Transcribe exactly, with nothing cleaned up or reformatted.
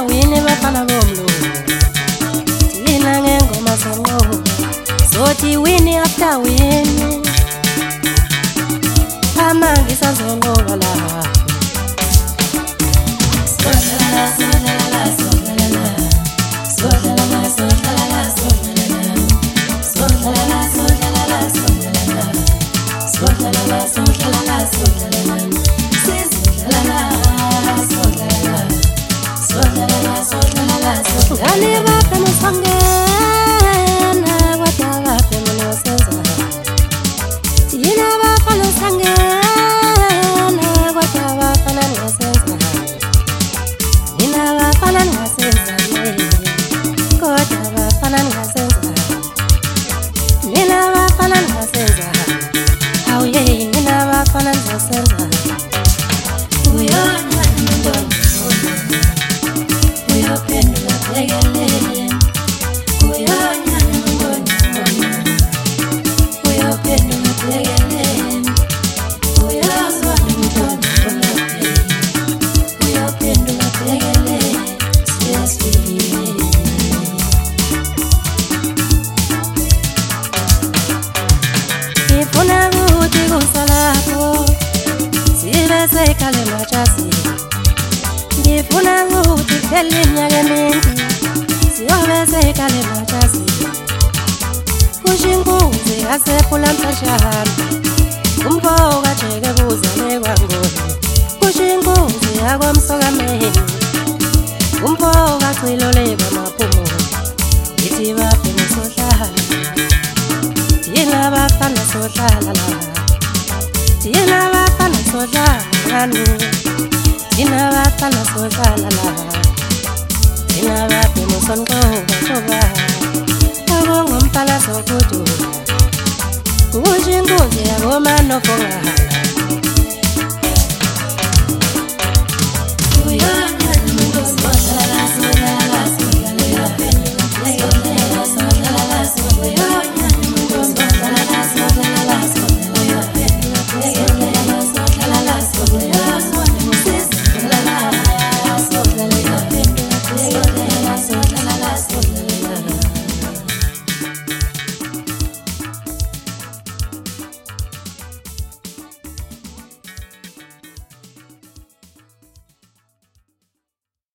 endaweni bafana bomlo thina ngengoma senqobo sothi wini after wini amangi sazonqoba la sodlala sodlala sodlala sodlala sodlala sodlala sodlala sodlala sodlala sodlala sodlala sodlala sodlala sodlala sodlala ngani baphe musangena kodwa baphe munosenza thina bafana sangena kodwa bafana ngasenza nina bafana ngasenza kodwa bafana ngasenza nina bafana ngasenza awuye nina bafana ngasenza uyona ndona uyophendula bhekelele uyona ndona uyophendula bhekelele uyozwa ndona uyophendula bhekelele sesifile ifuna ukuthi kusalapho sibe sekhale majasi ngifuna ukuthi kuphele iminyaka emingi siyobe sekhale majasi kusho inkunzi yasephula mhlashana umfo kajeke kuzale kwangoni kusho inkunzi yakwamsokameni umfo kaciloleba maphumo ithi baphe nesohlala thina bafana sohlala la thina bafana sohlala ngani thina bafana sohlala la thina baphe musonqoba shoba akongompala sokudula kusho inkunzi yakomanofongala